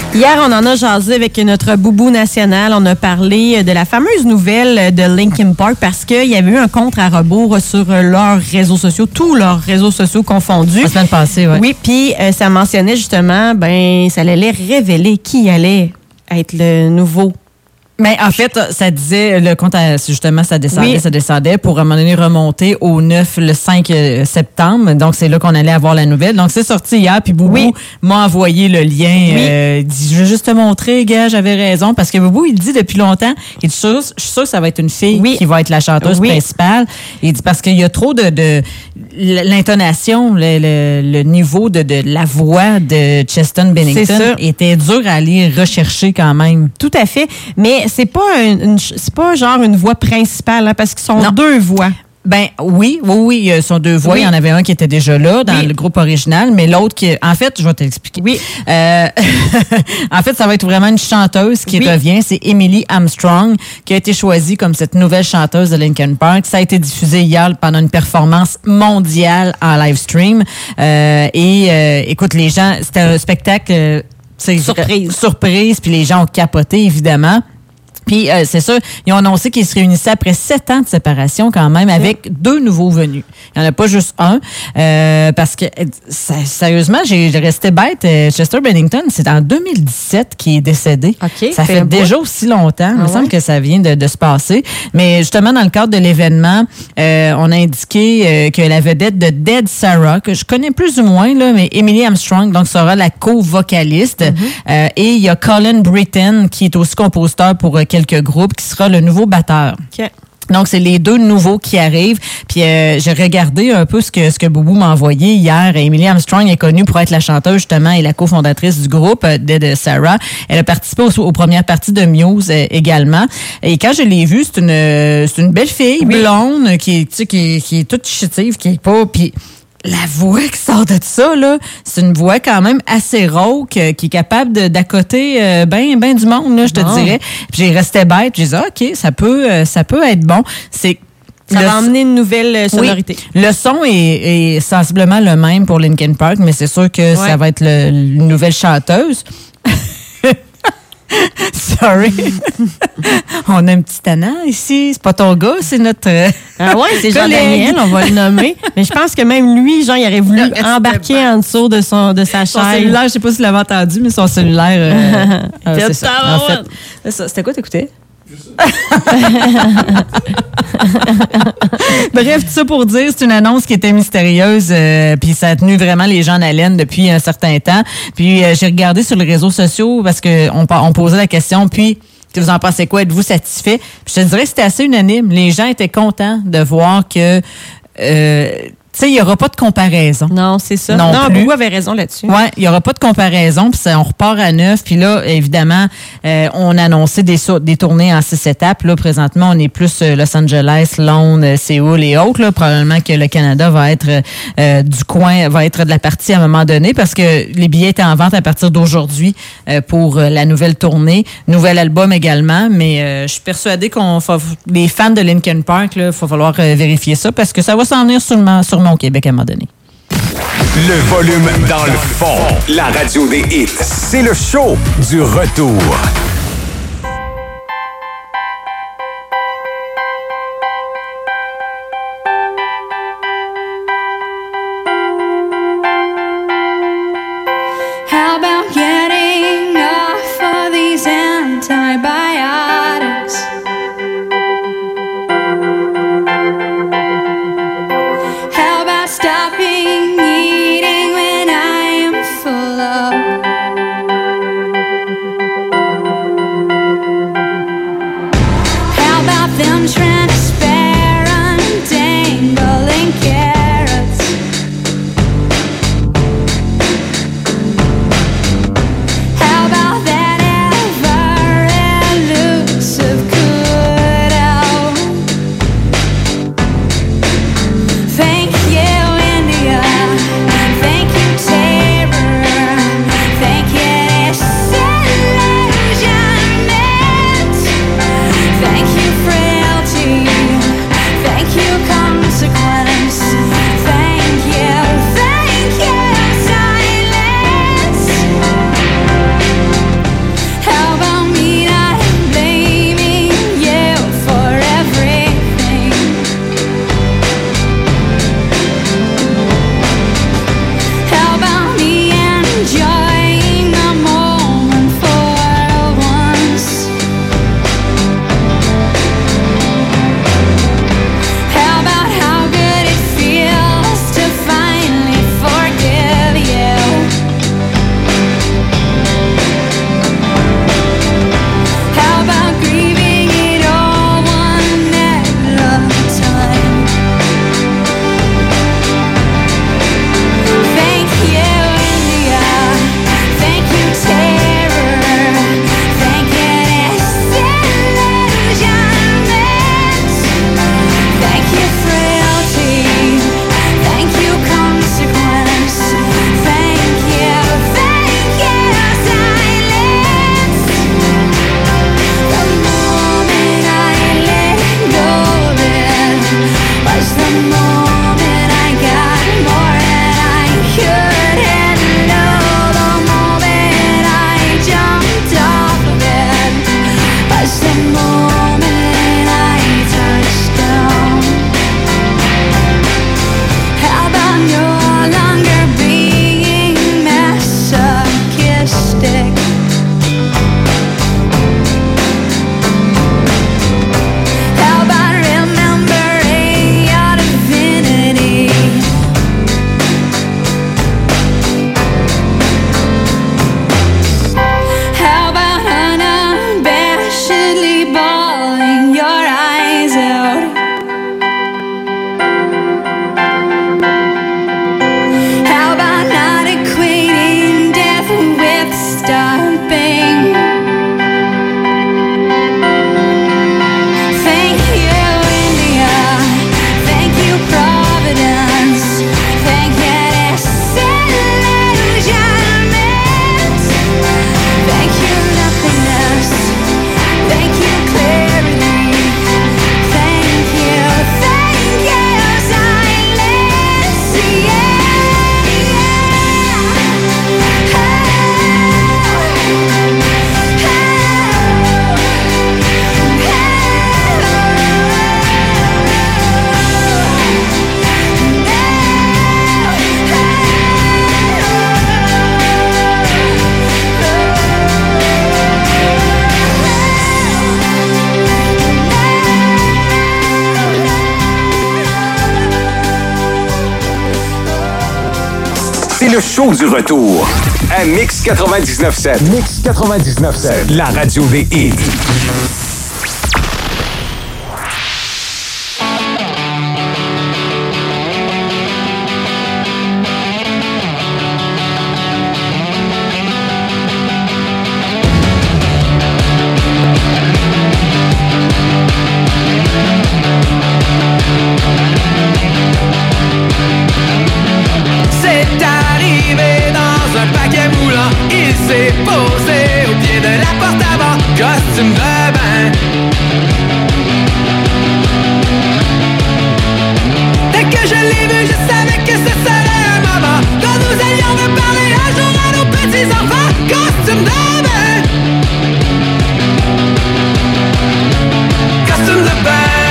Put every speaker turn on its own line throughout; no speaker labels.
Hier, on en a jasé avec notre boubou national. On a parlé de la fameuse nouvelle de Linkin Park parce qu'il y avait eu un contre à rebours sur leurs réseaux sociaux, tous leurs réseaux sociaux confondus.
La semaine passée, oui.
Oui, puis ça mentionnait justement, ça allait révéler qui allait être le nouveau.
Mais en fait, ça disait, le compte, justement, ça descendait pour à un moment donné remonter au 9, le 5 septembre. Donc, c'est là qu'on allait avoir la nouvelle. Donc, c'est sorti hier, puis Boubou m'a envoyé le lien. Il dit, je veux juste te montrer, gars, j'avais raison. Parce que Boubou, il dit depuis longtemps, il dit, je suis sûr que ça va être une fille qui va être la chanteuse principale. Il dit, parce qu'il y a trop de l'intonation, le niveau de la voix de Chester Bennington était dur à aller rechercher quand même.
Tout à fait. Mais c'est pas genre une voix principale, hein, parce qu'ils sont deux voix.
Ben oui, ils sont deux voix. Oui. Il y en avait un qui était déjà là dans le groupe original, mais l'autre qui... En fait, je vais t'expliquer.
Oui.
En fait, ça va être vraiment une chanteuse qui revient. C'est Emily Armstrong qui a été choisie comme cette nouvelle chanteuse de Linkin Park. Ça a été diffusé hier pendant une performance mondiale en live stream. Écoute, les gens... C'était un spectacle... Surprise, puis les gens ont capoté, évidemment. Puis, c'est ça, ils ont annoncé qu'ils se réunissaient après 7 ans de séparation quand même avec 2 nouveaux venus. Il n'y en a pas juste un. Parce que, sérieusement, j'ai resté bête. Chester Bennington, c'est en 2017 qu'il est décédé.
Okay,
ça fait déjà aussi longtemps. Il me semble que ça vient de se passer. Mais justement, dans le cadre de l'événement, on a indiqué que la vedette de Dead Sarah, que je connais plus ou moins, là, mais Emily Armstrong, donc sera la co-vocaliste. Et il y a Colin Britton, qui est aussi compositeur pour quelques groupes, qui sera le nouveau batteur.
Okay.
Donc, c'est les 2 nouveaux qui arrivent. Puis, j'ai regardé un peu ce que Boubou m'a envoyé hier. Emily Armstrong est connue pour être la chanteuse, justement, et la cofondatrice du groupe de Sarah. Elle a participé aux premières parties de Muse également. Et quand je l'ai vue, c'est une belle fille, blonde, qui est toute chétive, qui est pas... Puis, la voix qui sort de ça, là, c'est une voix quand même assez rauque, qui est capable d'accoter ben du monde, là, je te dirais. Puis j'ai resté bête, j'ai dit, OK, ça peut être bon. Ça
va emmener une nouvelle sonorité.
Oui, le son est sensiblement le même pour Linkin Park, mais c'est sûr que ça va être une nouvelle chanteuse. Sorry. On a un petit tannant ici. C'est pas ton gars, c'est notre...
Ah ouais, c'est Jean-Daniel, on va le nommer. Mais je pense que même lui, Jean, il aurait voulu embarquer en dessous de sa chaise.
Son cellulaire, je sais pas si tu l'avais entendu, mais son cellulaire...
c'est ça.
En fait, c'était quoi t'écoutais? Bref, tout ça pour dire, c'est une annonce qui était mystérieuse, puis ça a tenu vraiment les gens en haleine depuis un certain temps. Puis j'ai regardé sur les réseaux sociaux parce que on posait la question, puis vous en pensez quoi? Êtes-vous satisfait? Puis je te dirais que c'était assez unanime. Les gens étaient contents de voir que tu sais, il n'y aura pas de comparaison.
Non, c'est ça.
Non,
Boubou avait raison là-dessus.
Oui, il n'y aura pas de comparaison. Puis on repart à 9. Puis là, évidemment, on a annoncé des tournées en 6 étapes. Là, présentement, on est plus Los Angeles, Londres, Séoul et autres. Là. Probablement que le Canada va être du coin, va être de la partie à un moment donné parce que les billets étaient en vente à partir d'aujourd'hui pour la nouvelle tournée. Nouvel album également. Mais je suis persuadée les fans de Linkin Park, il va falloir vérifier ça parce que ça va s'en venir sûrement au Québec à un moment donné.
Le volume dans le fond. La radio des hits. C'est le show du retour.
How about getting off of these antibiotics? How about stopping eating when I am full of?
le show du retour à Mix 99.7. Mix 99.7, la radio des hits.
s'est posé au pied de la porte avant, costume de bain. Dès que je l'ai vu, je savais que ce serait un moment dont nous allions reparler un jour à nos petits-enfants, costume de bain. Costume de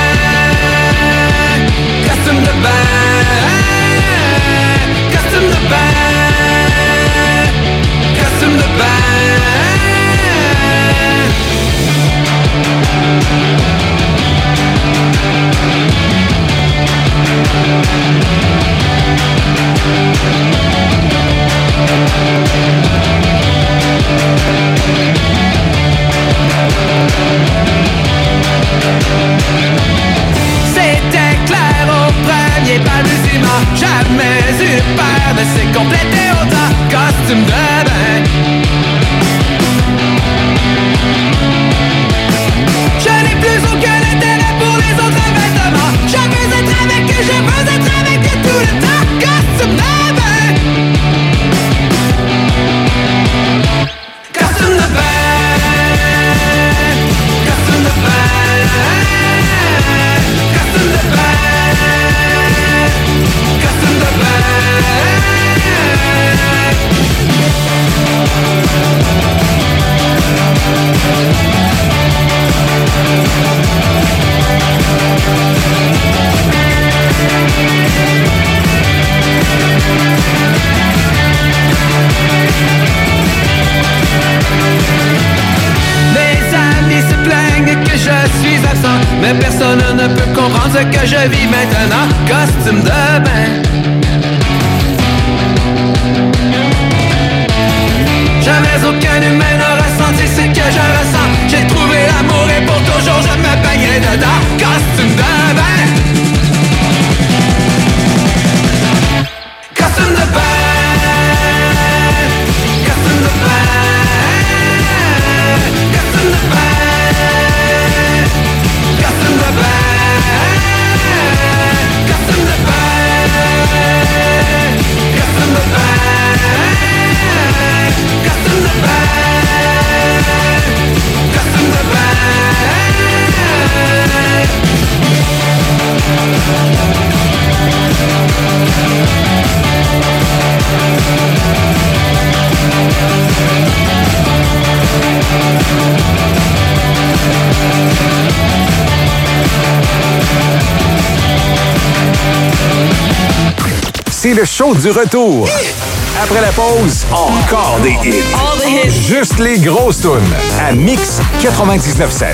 bain. Costume de bain. Costume de bain. Costume de bain. C'était clair au premier balbutiement, jamais eu peur de se compléter autant, costume de bain. Je n'ai plus aucun intérêt pour les autres vêtements. Je veux être avec eux, je veux être avec eux tout le temps, costume de bain. Costume de bain. Costume de bain. Costume de bain. Costume de Mes amis se plaignent que je suis absent, mais personne ne peut comprendre ce que je vis maintenant, costume de bain. Jamais aucun humain n'a ressenti ce que je ressens. J'ai trouvé l'amour et pour toujours je me baignerai dedans, costume de bain. Costume de bain. Costume de bain. Costume de bain. Costume de bain. Costume de bain. Costume de bain. Costume de bain. Costume de
C'est le show du retour. Après la pause, encore des hits. Juste les grosses tunes à Mix 99.7.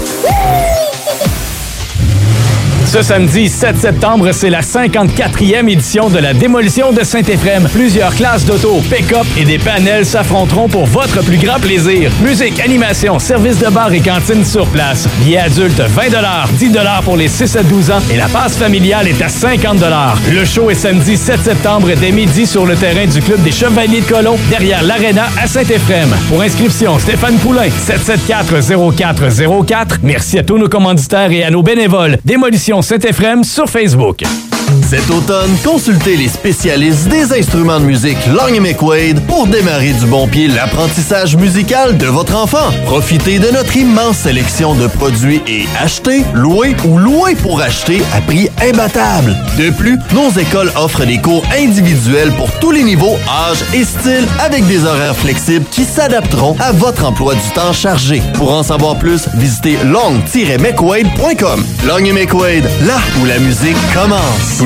Ce samedi 7 septembre, c'est la 54e édition de la démolition de Saint-Éphrem. Plusieurs classes d'auto, pick-up et des panels s'affronteront pour votre plus grand plaisir. Musique, animation, service de bar et cantine sur place. Billets adultes 20 $, 10 $ pour les 6 à 12 ans et la passe familiale est à 50 $. Le show est samedi 7 septembre dès midi sur le terrain du Club des Chevaliers de Colomb, derrière l'Arena à Saint-Éphrem. Pour inscription, Stéphane Poulain, 774-0404. Merci à tous nos commanditaires et à nos bénévoles. Démolition Saint-Éphrem sur Facebook.
Cet automne, consultez les spécialistes des instruments de musique Long & McQuaid pour démarrer du bon pied l'apprentissage musical de votre enfant. Profitez de notre immense sélection de produits et achetez, louez ou louez pour acheter à prix imbattable. De plus, nos écoles offrent des cours individuels pour tous les niveaux, âges et styles avec des horaires flexibles qui s'adapteront à votre emploi du temps chargé. Pour en savoir plus, visitez long-mcquaid.com. Long & McQuaid, là où la musique commence. Tous les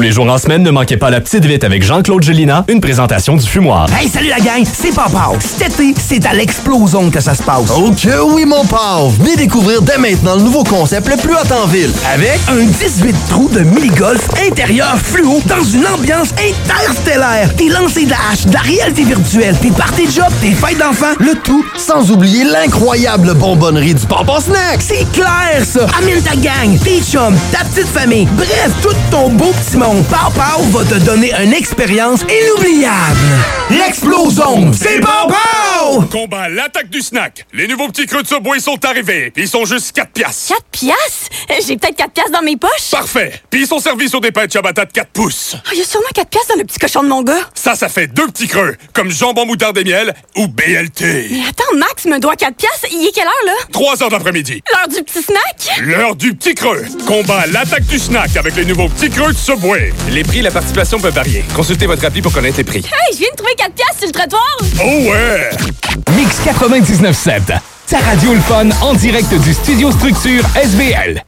les jours en semaine, ne manquez pas la petite vite avec Jean-Claude Gelina, une présentation du Fumoir.
Hey, salut la gang, c'est Papa. Cet été, c'est à l'Explosion que ça se passe.
Oh que oui, mon pauvre! Venez découvrir dès maintenant le nouveau concept le plus hot en ville.
Avec un 18 trous de mini-golf intérieur fluo dans une ambiance interstellaire. Des lancers de hache, de la réalité virtuelle, des parties de job, des fêtes d'enfants.
Le tout sans oublier l'incroyable bonbonnerie du Papa Snack.
C'est clair, ça! Amène ta gang, tes chums, ta petite famille, bref, tout ton beau petit monde. Papa va te donner une expérience inoubliable. L'Explosion, c'est Papa!
Combat l'attaque du snack. Les nouveaux petits creux de Subway sont arrivés. Ils sont juste 4 piastres.
4 piastres? J'ai peut-être 4 piastres dans mes poches.
Parfait. Puis ils sont servis sur des pains de ciabatta de 4 pouces.
Il y a sûrement 4 piastres dans le petit cochon de mon gars.
Ça fait 2 petits creux, comme jambon moutarde et miel ou BLT.
Mais attends, Max me doit 4 piastres. Il est quelle heure, là?
3 heures d'après-midi.
L'heure du petit snack?
L'heure du petit creux. Combat l'attaque du snack avec les nouveaux petits creux de Subway.
Les prix et la participation peuvent varier. Consultez votre appli pour connaître les prix.
Hey, je viens de trouver 4 piastres sur le trottoir.
Oh ouais!
Mix 99.7. Ta radio le fun en direct du Studio Structure SBL.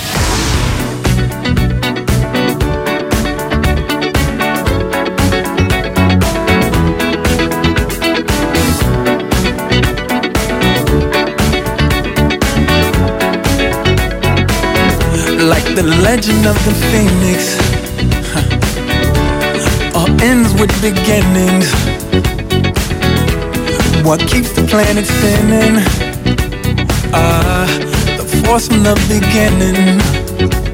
Like the legend of the phoenix, all ends with beginnings. What keeps the planet spinning? The force from the beginning.